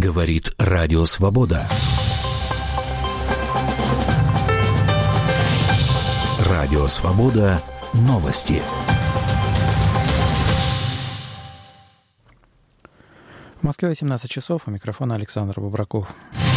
Говорит Радио Свобода. Радио Свобода. Новости. В Москве 18 часов. У микрофона Александр Бобраков.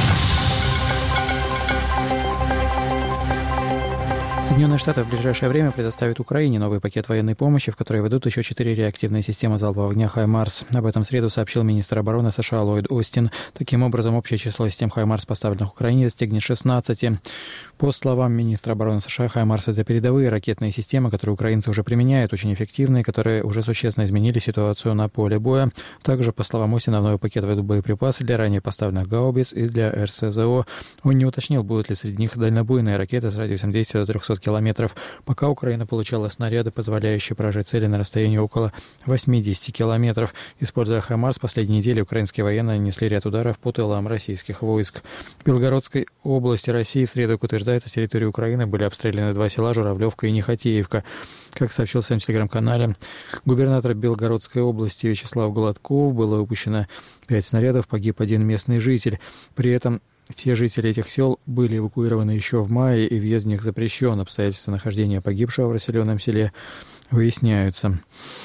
Соединенные Штаты в ближайшее время предоставят Украине новый пакет военной помощи, в который войдут еще 4 реактивные системы залпового огня «Хаймарс». Об этом в среду сообщил министр обороны США Ллойд Остин. Таким образом, общее число систем «Хаймарс», поставленных Украине, достигнет 16. По словам министра обороны США, «Хаймарс» — это передовые ракетные системы, которые украинцы уже применяют, очень эффективные, которые уже существенно изменили ситуацию на поле боя. Также, по словам Остина, в новый пакет войдут боеприпасы для ранее поставленных гаубиц и для РСЗО. Он не уточнил, будут ли среди них дальнобойные ракеты с радиусом действия до 300 километров. Пока Украина получала снаряды, позволяющие поражать цели на расстоянии около 80 километров. Используя «Хаймарс», последние недели украинские военные нанесли ряд ударов по тылам российских войск. В Белгородской области России в среду, как утверждается, с территории Украины были обстреляны 2 села — Журавлевка и Нехотеевка. Как сообщил в своем телеграм-канале губернатор Белгородской области Вячеслав Гладков, было выпущено 5 снарядов, погиб 1 местный житель. При этом все жители этих сел были эвакуированы еще в мае, и въезд в них запрещен. Обстоятельства нахождения погибшего в расселенном селе выясняются.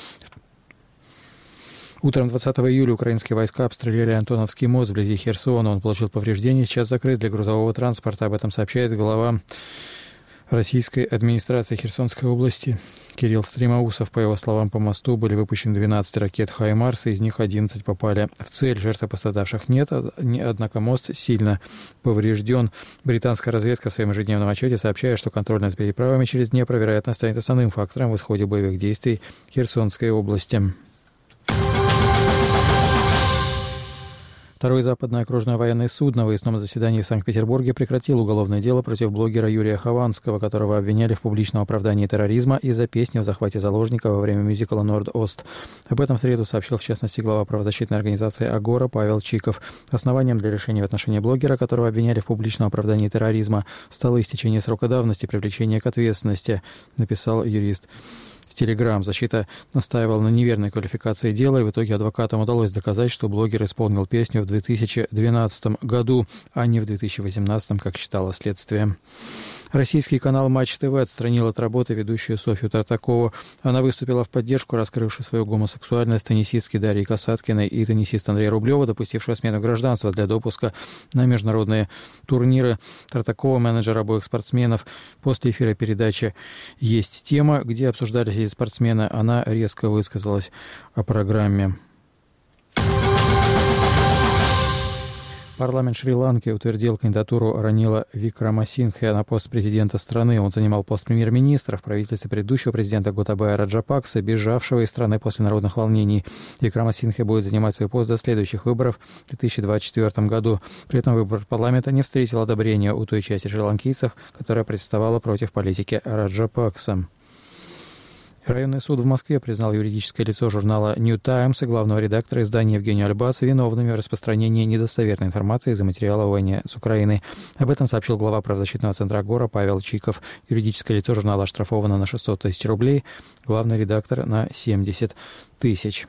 Утром 20 июля украинские войска обстреляли Антоновский мост вблизи Херсона. Он получил повреждения, сейчас закрыт для грузового транспорта. Об этом сообщает глава российской администрации Херсонской области Кирилл Стремоусов. По его словам, по мосту были выпущены 12 ракет «Хаймарс», из них 11 попали в цель. Жертв пострадавших нет, однако мост сильно поврежден. Британская разведка в своем ежедневном отчете сообщает, что контроль над переправами через Днепр, вероятно, станет основным фактором в исходе боевых действий Херсонской области. Второй западное окружное военное судно в выездном заседании в Санкт-Петербурге прекратил уголовное дело против блогера Юрия Хованского, которого обвиняли в публичном оправдании терроризма из-за песни о захвате заложника во время мюзикла «Норд-Ост». Об этом в среду сообщил, в частности, глава правозащитной организации «Агора» Павел Чиков. Основанием для решения в отношении блогера, которого обвиняли в публичном оправдании терроризма, стало истечение срока давности привлечения к ответственности, написал юрист в Телеграм. Защита настаивала на неверной квалификации дела, и в итоге адвокатам удалось доказать, что блогер исполнил песню в 2012 году, а не в 2018, как считало следствие. Российский канал «Матч ТВ» отстранил от работы ведущую Софью Тартакову. Она выступила в поддержку раскрывшей свою гомосексуальность теннисистки Дарьи Касаткиной и теннисиста Андрея Рублева, допустившего смену гражданства для допуска на международные турниры. Тартакова, менеджер обоих спортсменов, после эфира передачи «Есть тема», где обсуждались эти спортсмены, она резко высказалась о программе. Парламент Шри-Ланки утвердил кандидатуру Ранила Викрамасингхе на пост президента страны. Он занимал пост премьер-министра в правительстве предыдущего президента Готабая Раджапаксе, бежавшего из страны после народных волнений. Викрамасингхе будет занимать свой пост до следующих выборов в 2024 году. При этом выбор парламента не встретил одобрения у той части шри-ланкийцев, которая протестовала против политики Раджапаксе. Районный суд в Москве признал юридическое лицо журнала New Times и главного редактора издания Евгению Альбаса виновными в распространении недостоверной информации из-за материала о войне с Украиной. Об этом сообщил глава правозащитного центра «Агора» Павел Чиков. Юридическое лицо журнала оштрафовано на 600 тысяч рублей, главный редактор на 70 тысяч.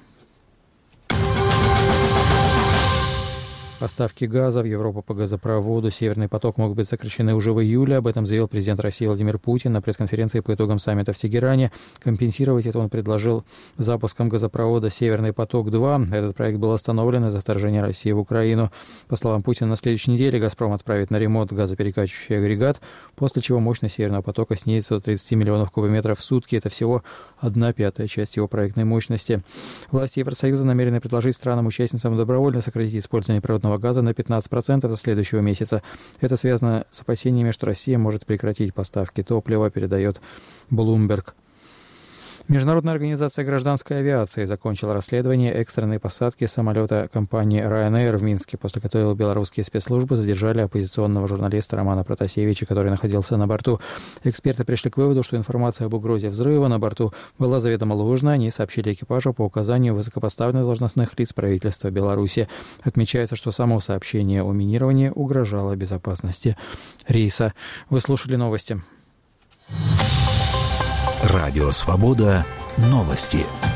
Поставки газа в Европу по газопроводу «Северный поток» могут быть сокращены уже в июле. Об этом заявил президент России Владимир Путин на пресс-конференции по итогам саммита в Тегеране. Компенсировать это он предложил запуском газопровода «Северный поток-2». Этот проект был остановлен из-за вторжения России в Украину. По словам Путина, на следующей неделе «Газпром» отправит на ремонт газоперекачивающий агрегат, после чего мощность «Северного потока» снизится до 30 миллионов кубометров в сутки. Это всего 1/5 часть его проектной мощности. Власти Евросоюза намерены предложить странам-участницам добровольно сократить использование природного газа на 15% до следующего месяца. Это связано с опасениями, что Россия может прекратить поставки топлива, передает Bloomberg. Международная организация гражданской авиации закончила расследование экстренной посадки самолета компании Ryanair в Минске, после которой белорусские спецслужбы задержали оппозиционного журналиста Романа Протасевича, который находился на борту. Эксперты пришли к выводу, что информация об угрозе взрыва на борту была заведомо ложной. Они сообщили экипажу по указанию высокопоставленных должностных лиц правительства Беларуси. Отмечается, что само сообщение о минировании угрожало безопасности рейса. Вы слушали новости. Радио «Свобода». Новости.